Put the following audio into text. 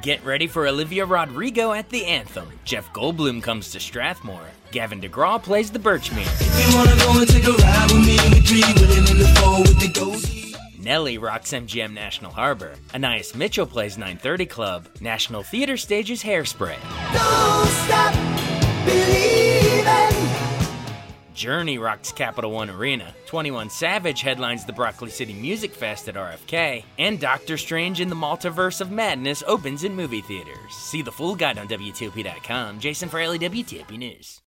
Get ready for Olivia Rodrigo at the Anthem. Jeff Goldblum comes to Strathmore. Gavin DeGraw plays the Birchmere. Nelly rocks MGM National Harbor. Anais Mitchell plays 930 Club. National Theatre stages Hairspray. Don't stop believing. Journey rocks Capital One Arena. 21 Savage headlines the Broccoli City Music Fest at RFK. And Doctor Strange in the Multiverse of Madness opens in movie theaters. See the full guide on WTOP.com. Jason Fraley, WTOP News.